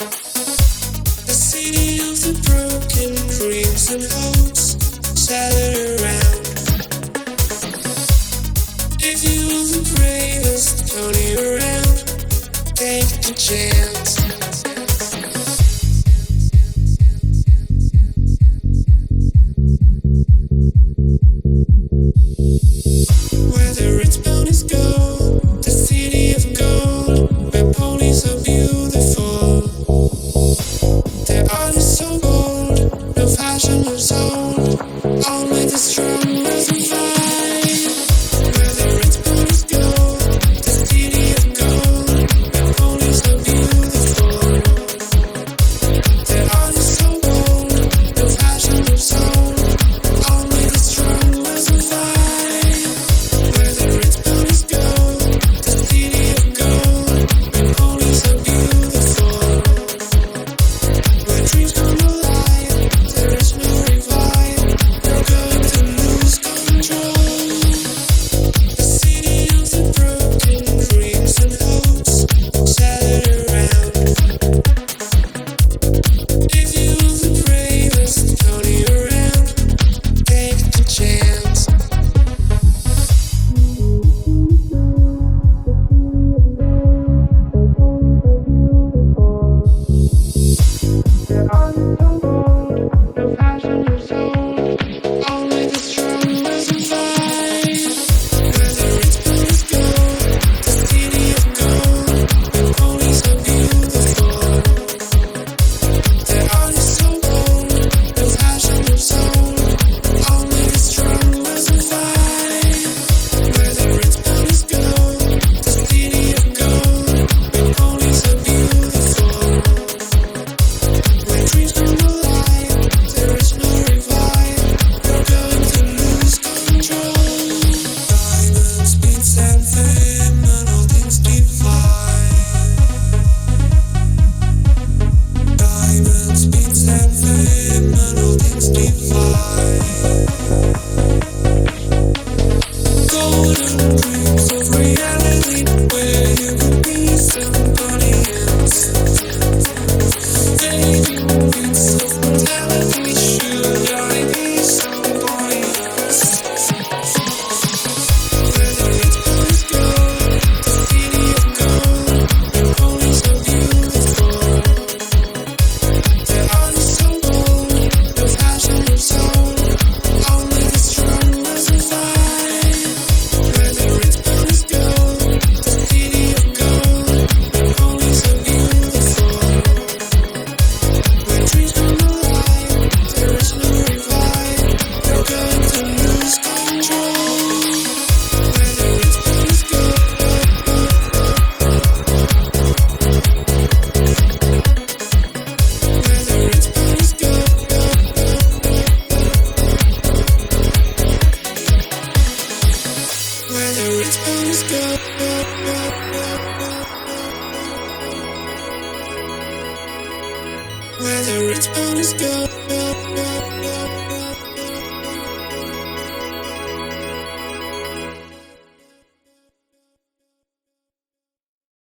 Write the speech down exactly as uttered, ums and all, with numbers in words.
The city of the broken dreams and hopes shattered around. If you are the bravest pony around, take a chance. Whether it's ponies go, the city of gold, where ponies are beautiful. Their art is so bold, no fashion, no soul, only the strong will survive. Whether it's ponies go, the city of gold, where ponies are beautiful. Their art is so bold, no fashion, no soul, only the strong will survive. Whether it's ponies go, the city of gold, where ponies are beautiful. Where dreams come alive, there is no revive. You're going to lose control. The city of the broken dreams and hopes shattered around. If you are the bravest pony around, take a chance. There are no bold, no passion, no soul, only the strong will survive. Whether it's ponies go, the city of gold, where ponies are beautiful. Their art is so bold, no passion, no soul, only the strong will survive. Whether it's ponies go, the city of gold, where ponies are beautiful. When dreams come alive, there is no revive. You're going to lose control. Diamonds, beats and fame, and all things divine. Diamonds, beats and fame, and all things divine. Golden dreams of reality, where you could be somebody else. Fading bits of mortality, should I be somebody else? Whether it's ponies go, the city of gold, where ponies are beautiful. Their art is so bold, no fashion, no soul, only the strong will survive. Whether it's ponies go, the city of gold, where ponies are beautiful. When dreams come alive, there is no revive. You're going to lose control. Whether it's ponies go, whether it's ponies go, whether it's ponies go, whether it's ponies go.